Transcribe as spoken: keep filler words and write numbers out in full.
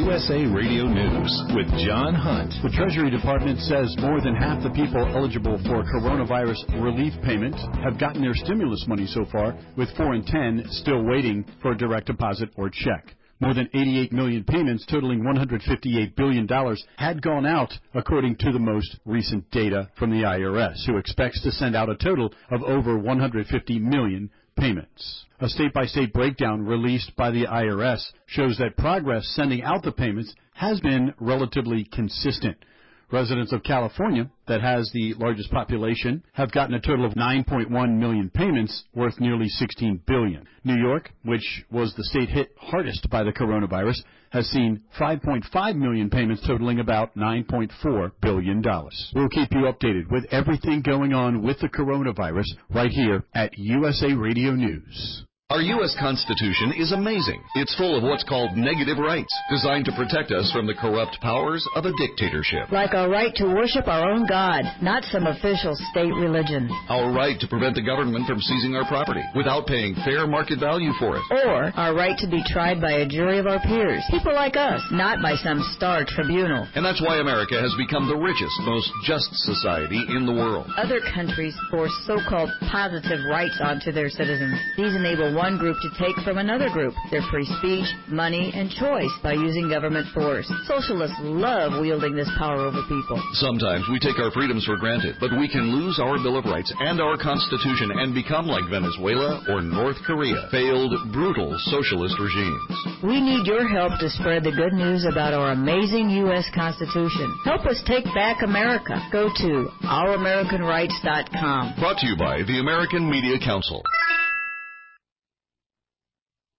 U S A Radio News with John Hunt. The Treasury Department says more than half the people eligible for coronavirus relief payment have gotten their stimulus money so far, with four in ten still waiting for a direct deposit or check. More than eighty-eight million payments totaling one hundred fifty-eight billion dollars had gone out, according to the most recent data from the I R S, who expects to send out a total of over one hundred fifty million payments. A state-by-state breakdown released by the I R S shows that progress sending out the payments has been relatively consistent. Residents of California, that has the largest population, have gotten a total of nine point one million payments worth nearly sixteen billion dollars. New York, which was the state hit hardest by the coronavirus, has seen five point five million payments totaling about nine point four billion dollars. We'll keep you updated with everything going on with the coronavirus right here at U S A Radio News. Our U S Constitution is amazing. It's full of what's called negative rights, designed to protect us from the corrupt powers of a dictatorship. Like our right to worship our own God, not some official state religion. Our right to prevent the government from seizing our property without paying fair market value for it. Or our right to be tried by a jury of our peers, people like us, not by some star tribunal. And that's why America has become the richest, most just society in the world. Other countries force so-called positive rights onto their citizens. These enable one group to take from another group their free speech, money, and choice by using government force. Socialists love wielding this power over people. Sometimes we take our freedoms for granted, but we can lose our Bill of Rights and our Constitution and become like Venezuela or North Korea, failed, brutal socialist regimes. We need your help to spread the good news about our amazing U S Constitution. Help us take back America. Go to our american rights dot com. Brought to you by the American Media Council.